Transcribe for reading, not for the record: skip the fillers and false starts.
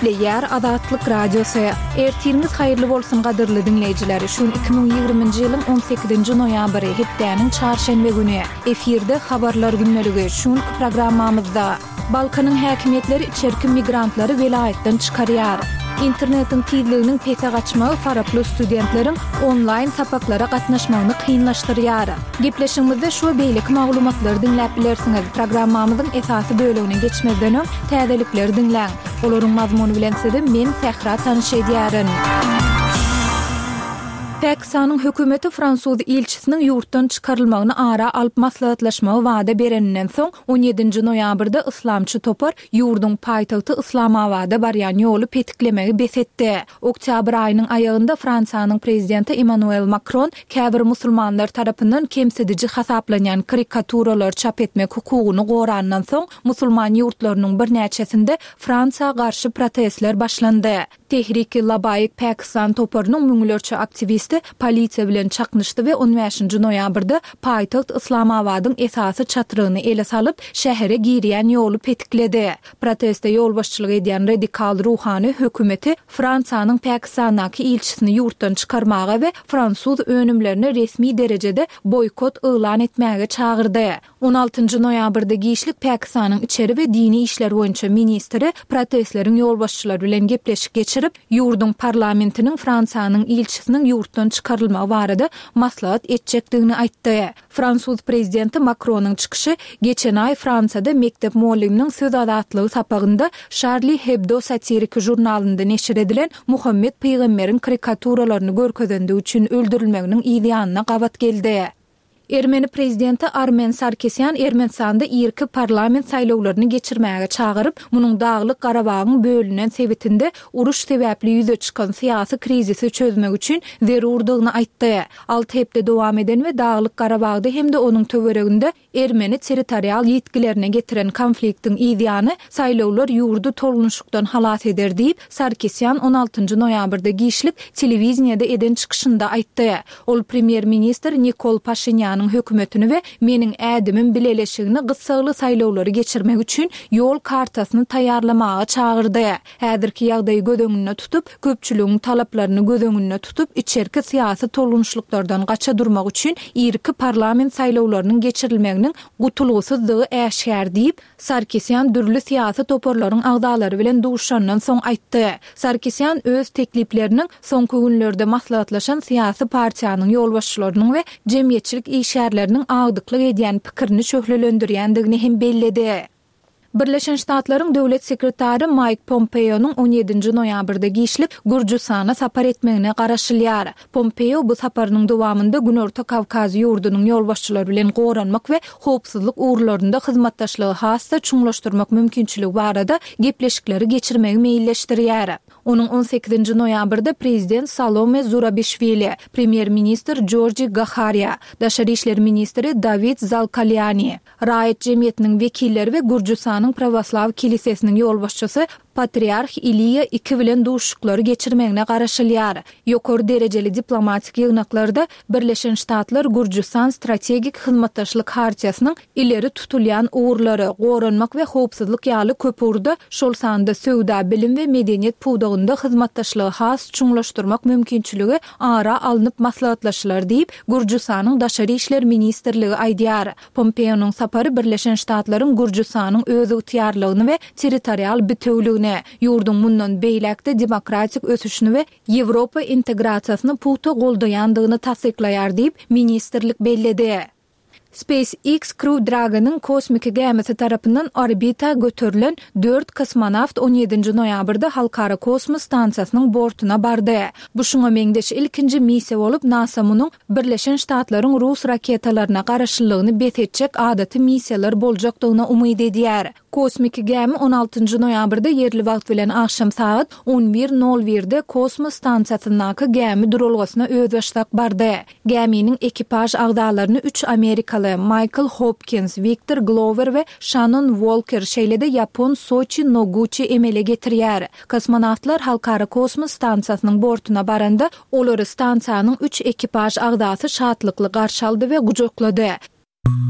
Ýer Azatlyk radiosu. Ertiriniz haýyrly bolsun gadyrly dinleýijiler. Şun 2020-nji ýylyň 18-nji noýabry hepdeniň çarşembe güni efirde habarlar günneligi şun programmamyzda Balkanyň häkimetleri içerki migrantlary welaýetden çykarýar. İnternetin tizliginiň pese gaçmagy faraply studentleriň onlaýn sapaklara gatnaşmagyny kynlaşdyrýar. Gepleşigimizde şu beýlik maglumatlary dinläp bilersiňiz. Programmamyzyň esasy bölümine geçmezden öň täzelikleri dinläň. Olaryň mazmuny bilen sizi men Sehra tanyş edýärin. Pakistanyň hökümeti Fransuz elçisiniň ýurtdan çykarylmagyny ara alyp maslahatlaşmagy wada bereninden soň 17-nji noýabrda islamçy topar ýurduň paýtagty Islamabada barýan ýoly petiklemegi besetdi. Oktyabr aýynyň aýagynda Fransiýanyň prezidenti Emmanuel Macron käbir musulmanlar tarapyndan kemsedici hasaplanýan karikaturalar çap etmek hukugyny gorandan soň musulman ýurtlarynyň bir näçesinde Fransiýa garşy protestler başlandy. Tehrik-i Labayik Pakistan toparynyň müňlerçe aktivisti polisiýa bilen çaknyşdy we 15-nji noýabrda paýtagt Islamabadyň esasy çatyrygyny ele salyp şähere girýän ýoly petikledi. Protestde ýol başçylygy edýän radikal ruhany hökümeti Fransiýanyň Pakistandaky elçisini ýurtdan çykarmaga we Fransuz önümlerini resmi derejede boykot elan etmäge çağırdy. 16-njy noýabrda Giýişlik Pakistanyň içeri we dini işler boýunça ministri protestleriň ýol başçylary bilen gepleşik geçirip ýurdun parlamentiniň Fransiýanyň elçisiniň ýurtdan çykarylmagy barada maslahat etjekdigini aýtdy. Fransuz prezidenti Macronyň çykyşy geçen ay Fransada mektep mualliminiň söz azatlygy sapagynda Charlie Hebdo satirik jurnalynda neşir edilen Muhammed peýgamberiň karikaturalaryny görkezendigi üçin öldürilmeginiň ýanyna gabat geldi. Ermeni prezidenti Armen Sarkisyan Ermenistanda irki parlament saýlawlaryny geçirmäge çağırıp, munyň Daglyk Garabagyň bölünen sebäpinde uruş sebäpli ýüze çykan syýasy krizisi çözmek üçin zerurdygyny aýtdy. 6 hepde dowam eden we Daglyk Garabagda hemde onuň töwereginde Ermeni territorial ýetkilerine getiren konfliktiň ýany saýlawlar ýurdu tolunuşlukdan halat eder diýip Sarkisyan 16-njy noýabrda Giýişlik telewiziýada eden çykyşynda aýtdy. Ol premier minister Nikol Pashinyan hökümetini we meniň ädimim bileleşigini gysgaly saýlawlary geçirmek üçin ýol kartasyny taýýarlamaga çağırdy. Häzirki ýagdaýy göz tutup, köpçüligiň talaplaryny göz tutup, içerki syýasy tolunuşluklardan gaça durmak üçin irki parlament saýlawlarynyň geçirilmeginiň gutulgusuzlygy äşkär diýip Sarkisyan dürli syýasy toparlaryň agdalary bilen duşandan soň aýtdy. Sarkisyan öz teklipleriniň soňky günlerde maslahatlaşan syýasy partiýanyň ýol başçylarynyň we jemgyýetçilik işgärleriniň agdyklyk edýän pikirini şöhlelendirýändigini hem belledi. Birleşen Ştatlaryň döwlet sekretary Mike Pompeo'nun 17-nji noýabrda Giýişlik Gürjistana sapar etmegine garaşylýar. Pompeo bu saparynyň dowamında Günorta Kawkaz ýurdunyň ýol başçylary bilen goranmak we howpsuzlyk uğurlarynda hyzmatdaşlygy hassa çuňlaşdyrmak mümkinçiligi barada gepleşikleri geçirmegi meýilleşdirýär. Onuň 18-nji noýabrda prezident Salome Zurabishvili, premier minister Georgi Gakharya, daşary işler ministri David Zalkalyani, raýat jemgyýetiniň wekilleri we Gürjistanyň Pravoslav kilisesiniň ýol başçysy Patriarh Iliya iki bilen duşuklary geçirmegine garaşylýar. Ýokary derejeli diplomatik ýygnaklarda Birleşen Ştatlar Gürjistan strategik hyzmatdaşlyk hartiýasynyň ileri tutulýan uğurlary, goranmak we howpsuzlyk ýaly köpürde şol sanda söwda, bilim we medeniýet puwdagynda hyzmatdaşlygy has çuňlaşdyrmak mümkinçiligi ara alınıp maslahatlaşylar diýip Gürjistanyň daşary işler ministrligi aýdýar. Pompeo'nun sapary Birleşen Ştatlaryň Gürjistanyň öz ýurtýarlygyny we territorial bütünlügini, ýurdun mundan beýlekde demokratik ösüşini we Ýewropa integrasiýasyny puta goldaýandygyny tasdiklaýar diýip ministrlik belledi. SpaceX Crew Dragon'ın kosmik gemisi tarapından orbita götürülen 4 kosmonavt 17-nji noýabrda Halkara Kosmos stansiýasynyň bortuna bardy. Bu şuňa meňdeş ilkinji missiýa bolup NASA munyň Birleşen Ştatlaryň Rus raketalaryna garaşlygyny besetjek adaty missiýalar boljakdygyna umyd edýär. Kosmik gemi 16-njy noýabrda yerli wagt bilen akşam saat 11:01-de Kosmos stansiýasynyňky gemi durulgasyna özbaşlak bardy. Geminiň ekipaj agdalaryny 3 Amerikaly Michael Hopkins, Victor Glover we Shannon Walker şeýlede Yapon Sochi Noguchi emele getirýär. Kosmonawtlar Halkara Kosmos stansiýasynyň bortuna baranda olary stansiýanyň 3 ekipaj agdasy şatlykly garşy aldy we gujoklady.